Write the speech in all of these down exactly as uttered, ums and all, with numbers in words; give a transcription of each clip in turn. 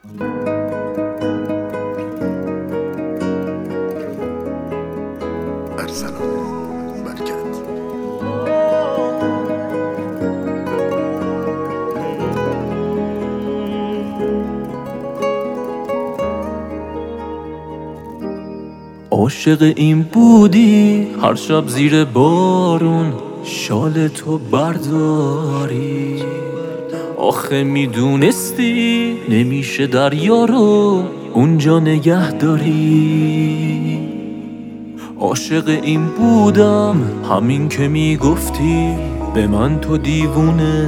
ارسلان برکت. عاشق این بودی هر شب زیر بارون شال تو برداری، آخه میدونستی نمیشه دریا رو اونجا نگه داری. عاشق این بودم همین که میگفتی به من تو دیوونه،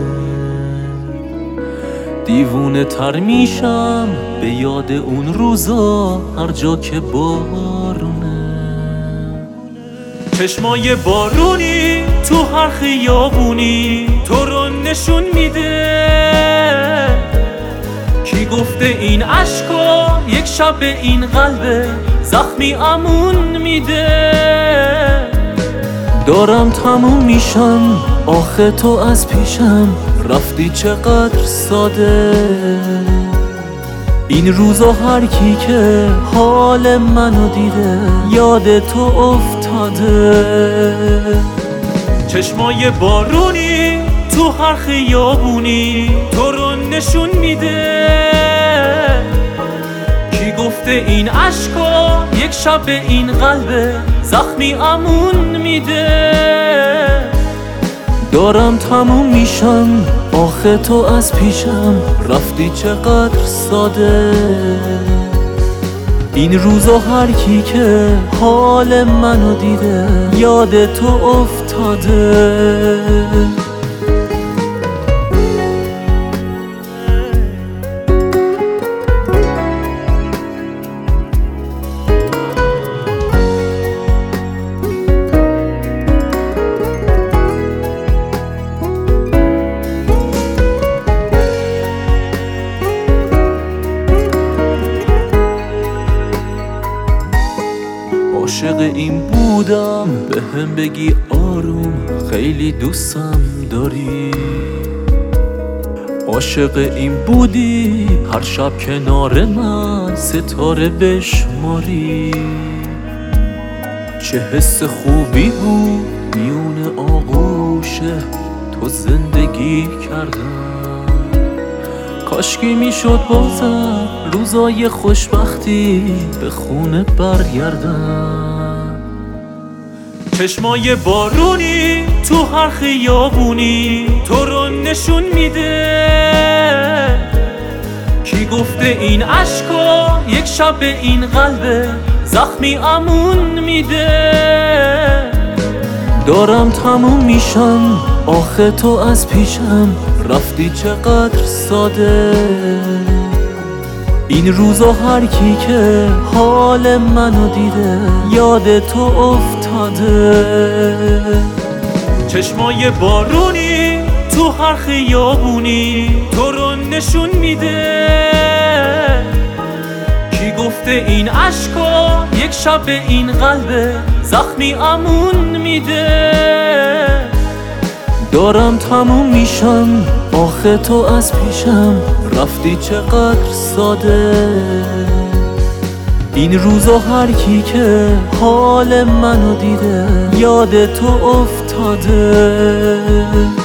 دیوونه تر میشم به یاد اون روزا هر جا که بارونه. چشمای بارونی تو هر خیابونی تو رو نشون میده، کی گفته این عشقا یک شب به این قلب زخمی امون میده. دارم تموم میشم آخه تو از پیشم رفتی چقدر ساده. این روزا هر کی که حال منو دیده یاد تو افتاده. چشمای بارونی تو هر خیابونی تو رو نشون میده، کی گفته این عشقا یک شب به این قلب زخمی امون میده. دارم تموم میشم آخه تو از پیشم رفتی چقدر ساده. این روزا هر کی که حال منو دیده یاد تو افتاده. عاشق این بودم به هم بگی آروم خیلی دوستم داری. عاشق این بودی هر شب کنار من ستاره بشماری. چه حس خوبی بود میون آغوش تو زندگی کردم، کاشکی میشد بازم روزای خوشبختی به خونه برگردم. چشمای بارونی تو هر خیابونی تو رو نشون میده، کی گفته این عشقا یک شب به این قلب زخمی امون میده. دارم تموم میشم آخه تو از پیشم رفتی چقدر ساده. این روزا هر کی که حال منو دیده یاد تو افتاده. چشمای بارونی تو هر خیابونی تو رو نشون میده، کی گفته این عشقا یک شب به این قلب زخمی امون میده. دارم تموم میشم آخه تو از پیشم رفتی چقدر ساده. این روزا هر کی که حال منو دیده یاد تو افتاده.